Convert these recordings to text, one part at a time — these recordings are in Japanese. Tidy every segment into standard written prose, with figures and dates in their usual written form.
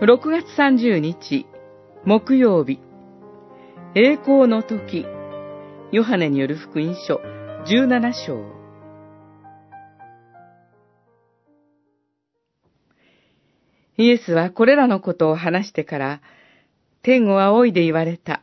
6月30日、木曜日、栄光の時、ヨハネによる福音書17章。イエスはこれらのことを話してから、天を仰いで言われた。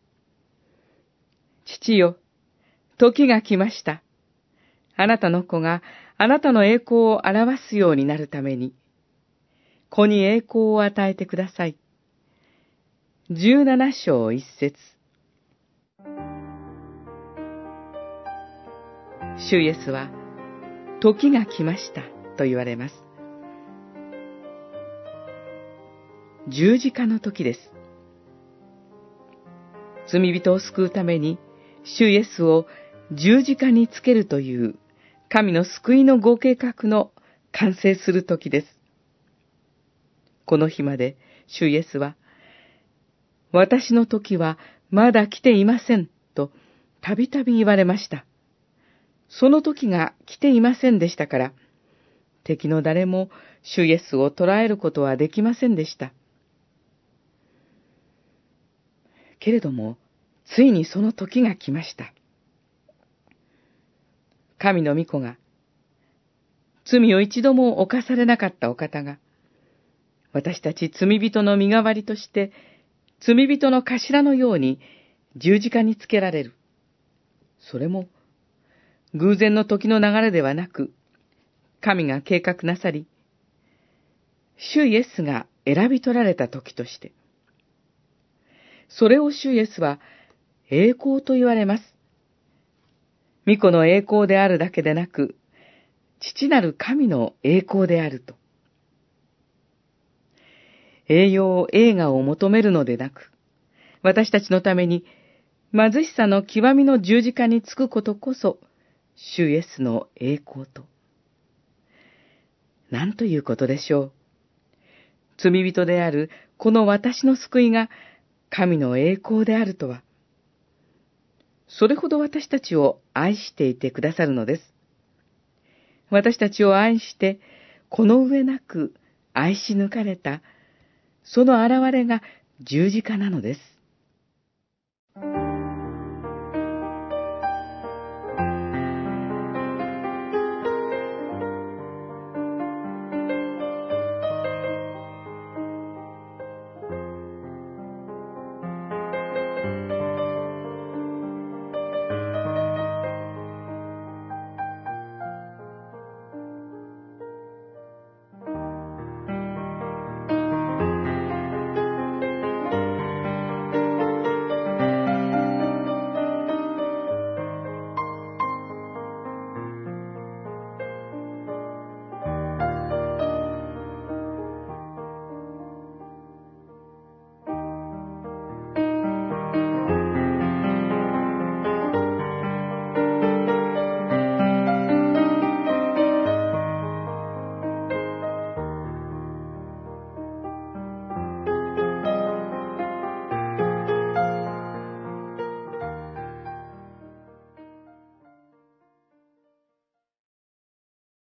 父よ、時が来ました。あなたの子があなたの栄光を表すようになるために、子に栄光を与えてください。17章1節。主イエスは、時が来ましたと言われます。十字架の時です。罪人を救うために、主イエスを十字架につけるという神の救いのご計画の完成する時です。この日まで主イエスは、私の時はまだ来ていませんとたびたび言われました。その時が来ていませんでしたから、敵の誰も主イエスを捕らえることはできませんでした。けれども、ついにその時が来ました。神の御子が、罪を一度も犯されなかったお方が、私たち罪人の身代わりとして、罪人の頭のように十字架につけられる。それも、偶然の時の流れではなく、神が計画なさり、主イエスが選び取られた時として、それを主イエスは栄光と言われます。御子の栄光であるだけでなく、父なる神の栄光であると。栄養栄華を求めるのでなく、私たちのために貧しさの極みの十字架につくことこそ、主イエスの栄光と。なんということでしょう。罪人であるこの私の救いが神の栄光であるとは。それほど私たちを愛していてくださるのです。私たちを愛して、この上なく愛し抜かれた、その現れが十字架なのです。